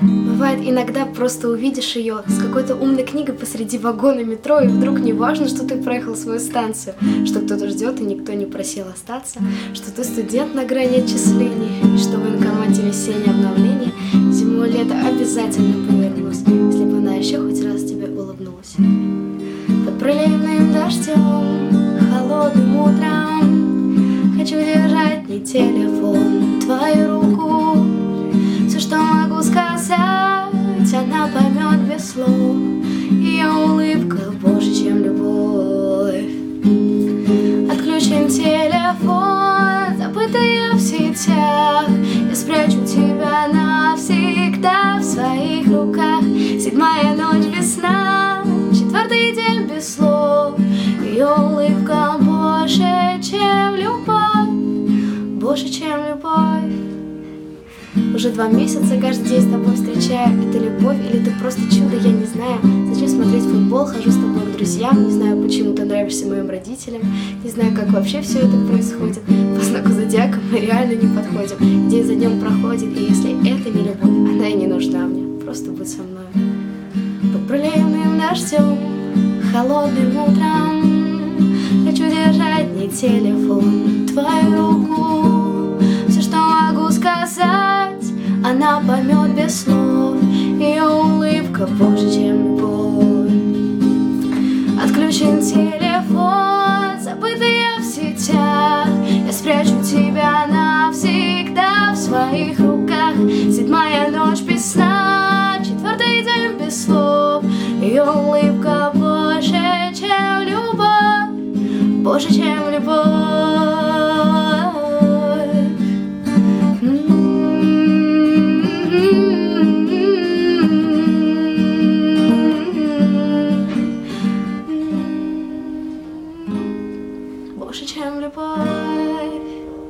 Бывает, иногда просто увидишь ее с какой-то умной книгой посреди вагона метро, и вдруг не важно, что ты проехал свою станцию, что кто-то ждет и никто не просил остаться, что ты студент на грани отчислений, и что в военкомате весеннее обновление зимой лето обязательно повернулось, если бы она еще хоть раз тебе улыбнулась. Под проливным дождем, холодным утром хочу держать не телефон, твою руку. Все, что могу сказать, она поймет без слов. Ее улыбка больше, чем любовь. Отключим телефон, забытые в сетях. Я спрячу тебя навсегда в своих руках. 7-я ночь, весна, 4-й день без слов. Ее улыбка больше, чем любовь. Больше, чем любовь. Уже 2 месяца каждый день с тобой встречаю. Это любовь или ты просто чудо, я не знаю. Зачем смотреть футбол, хожу с тобой к друзьям. Не знаю, почему ты нравишься моим родителям. Не знаю, как вообще все это происходит. По знаку зодиака мы реально не подходим. День за днем проходит, и если это не любовь, она и не нужна мне. Просто будь со мной. Под проливным дождем, холодным утром хочу держать не телефон, твою руку. Все, что могу сказать, она поймет без слов. Ее улыбка больше, чем любовь. Отключен телефон, забытые в сетях. Я спрячу тебя навсегда в своих руках. 7-я ночь без сна, 4-й день без слов. Ее улыбка больше, чем любовь. Больше, чем любовь. Больше, чем любовь.